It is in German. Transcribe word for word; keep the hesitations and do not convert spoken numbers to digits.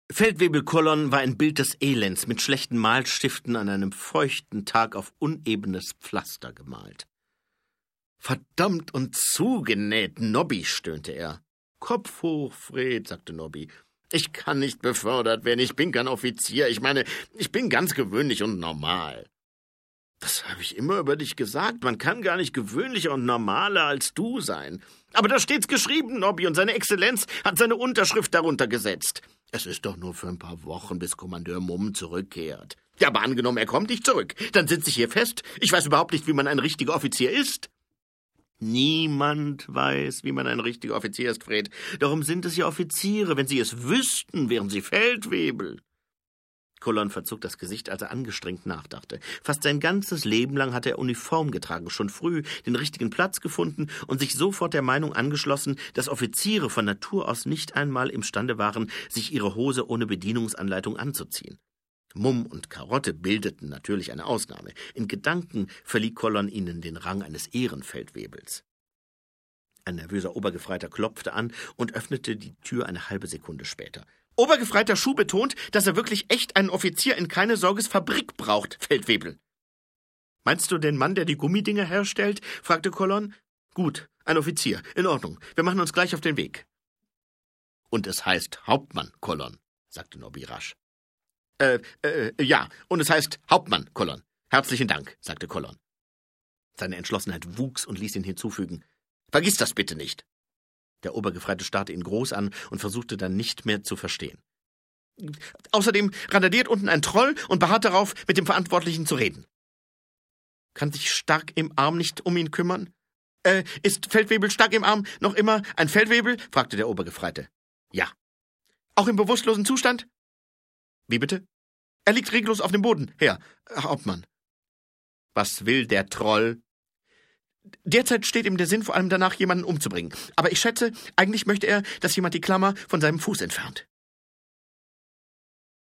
Feldwebel Kollon war ein Bild des Elends mit schlechten Malstiften an einem feuchten Tag auf unebenes Pflaster gemalt. »Verdammt und zugenäht, Nobby«, stöhnte er. »Kopf hoch, Fred«, sagte Nobby. »Ich kann nicht befördert werden, ich bin kein Offizier. Ich meine, ich bin ganz gewöhnlich und normal.« »Das habe ich immer über dich gesagt. Man kann gar nicht gewöhnlicher und normaler als du sein. Aber da steht's geschrieben, Nobby, und seine Exzellenz hat seine Unterschrift darunter gesetzt. Es ist doch nur für ein paar Wochen, bis Kommandeur Mumm zurückkehrt. Ja, aber angenommen, er kommt nicht zurück. Dann sitze ich hier fest. Ich weiß überhaupt nicht, wie man ein richtiger Offizier ist.« »Niemand weiß, wie man ein richtiger Offizier ist, Fred. Darum sind es ja Offiziere. Wenn sie es wüssten, wären sie Feldwebel.« Kollon verzog das Gesicht, als er angestrengt nachdachte. Fast sein ganzes Leben lang hatte er Uniform getragen, schon früh den richtigen Platz gefunden und sich sofort der Meinung angeschlossen, dass Offiziere von Natur aus nicht einmal imstande waren, sich ihre Hose ohne Bedienungsanleitung anzuziehen. Mumm und Karotte bildeten natürlich eine Ausnahme. In Gedanken verlieh Kollon ihnen den Rang eines Ehrenfeldwebels. Ein nervöser Obergefreiter klopfte an und öffnete die Tür eine halbe Sekunde später. »Obergefreiter Schuh betont, dass er wirklich echt einen Offizier in keine Sorges Fabrik braucht, Feldwebel.« »Meinst du den Mann, der die Gummidinger herstellt?« fragte Kollon. »Gut, ein Offizier. In Ordnung. Wir machen uns gleich auf den Weg.« »Und es heißt Hauptmann, Kollon«, sagte Nobby rasch. Äh, äh, ja, und es heißt Hauptmann, Kollon. Herzlichen Dank«, sagte Kollon. Seine Entschlossenheit wuchs und ließ ihn hinzufügen. »Vergiss das bitte nicht.« Der Obergefreite starrte ihn groß an und versuchte dann nicht mehr zu verstehen. »Außerdem randaliert unten ein Troll und beharrt darauf, mit dem Verantwortlichen zu reden.« »Kann sich Stark im Arm nicht um ihn kümmern?« Äh, ist Feldwebel Stark im Arm noch immer ein Feldwebel?« fragte der Obergefreite. »Ja.« »Auch im bewusstlosen Zustand?« »Wie bitte?« »Er liegt reglos auf dem Boden, Herr Hauptmann.« »Was will der Troll?« »Derzeit steht ihm der Sinn vor allem danach, jemanden umzubringen. Aber ich schätze, eigentlich möchte er, dass jemand die Klammer von seinem Fuß entfernt.«